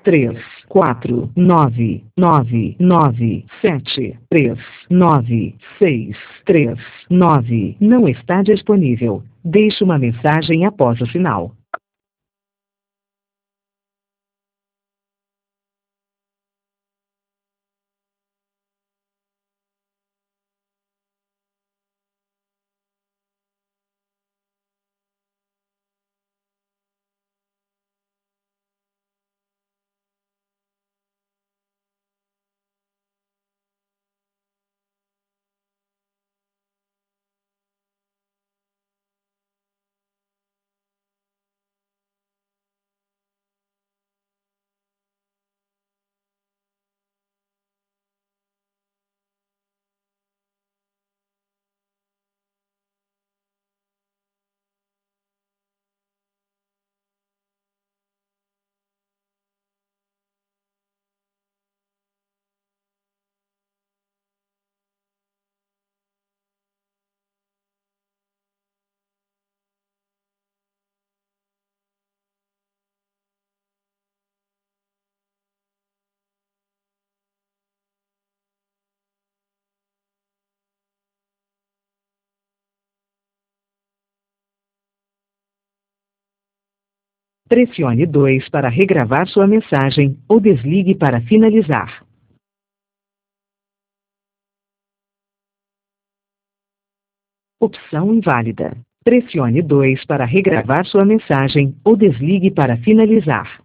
3, 4, 9, 9, 9, 7, 3, 9, 6, 3, 9 não está disponível. Deixe uma mensagem após o sinal. Pressione 2 para regravar sua mensagem, ou desligue para finalizar. Opção inválida. Pressione 2 para regravar sua mensagem, ou desligue para finalizar.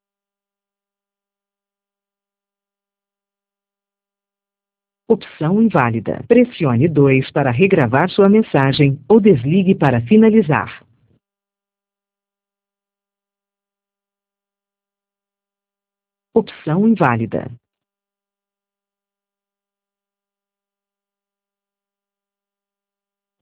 Opção inválida. Pressione 2 para regravar sua mensagem, ou desligue para finalizar. Opção inválida.